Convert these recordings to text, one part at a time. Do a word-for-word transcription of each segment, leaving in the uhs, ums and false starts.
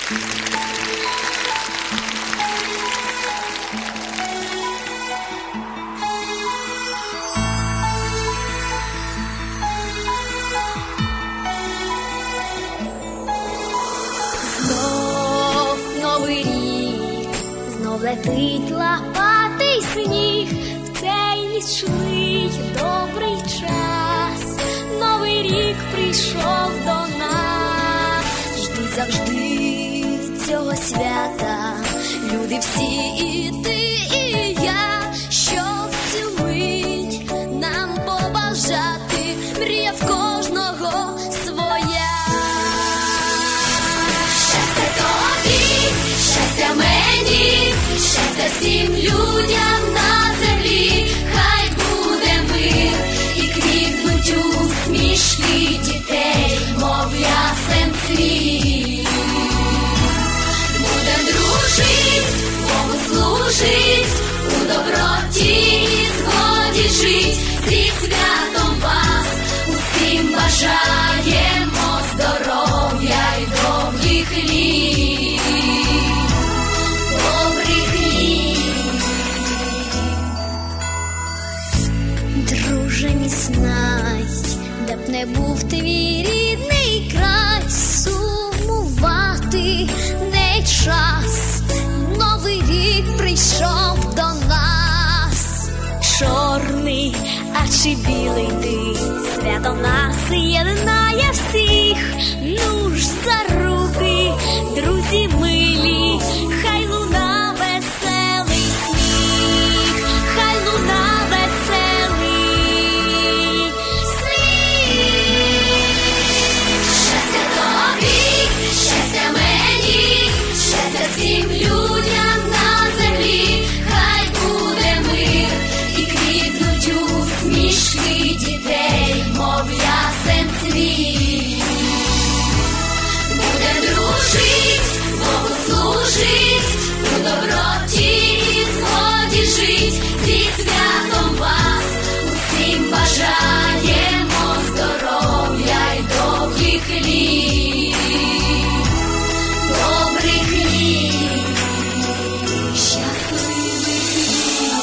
Знов новий рік, знов летить лопатий сніг, в цей нічний добрий час. Новий рік прийшов до нас, ждуть завжди цього свята, люди всі, і ти, і я, щоб цю мить нам побажати, мрія в кожного своя. Щастя тобі, щастя мені, щастя всім людям на землі, хай буде мир і квітнуть усмішки дітей, мов ясен цвіт. Будем дружить, Богу служить, у доброті і згоді жить, зі святом вас усім бажаємо здоров'я й довгих літ, добрих літ. Друже мій, знай, де б не був твій рідний край, сумувати не час. Новий рік прийшов до нас, чорний, а чи білий ти, свято нас єднає всіх. Ну ж за руки, друзі милі, хай луна веселий сміх, хай луна веселий сміх. Щастя тобі, щастя мені, щастя всім людям на землі, хай буде мир і квітнуть усмішки дітей, мов ясен цвіт. Будем дружить, Богу служить, у доброті і згоді жить, зі святом вас усім бажаємо здоров'я й довгих літ, добрих літ, щасливих літ.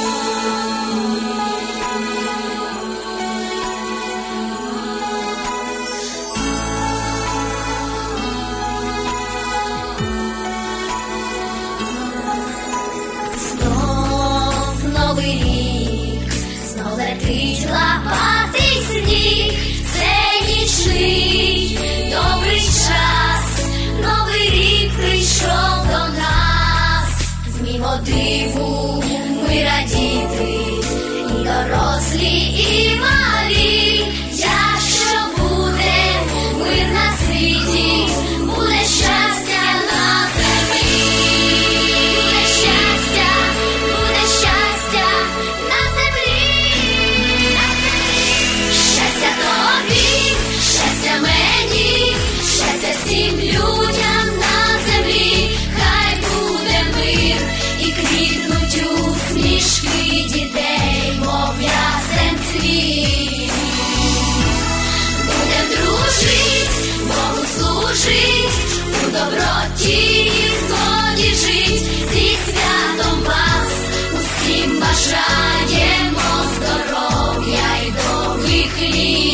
Знов новий рік, знов летить лопатий сніг, це нічний добрий час. Новий рік прийшов до нас, змімо диву ми радіти, і дорослі, і малі. Якщо буде мир на світі, буде щастя на землі, буде щастя, буде щастя на землі, на землі. Щастя тобі, щастя мені, щастя всім людям на землі, хай буде мир і квітнуть усмішки дітей, мов ясен цвіт. Будем дружить, Богу служить, у доброті і згоді жить, зі святом вас усім бажаємо здоров'я й довгих літ.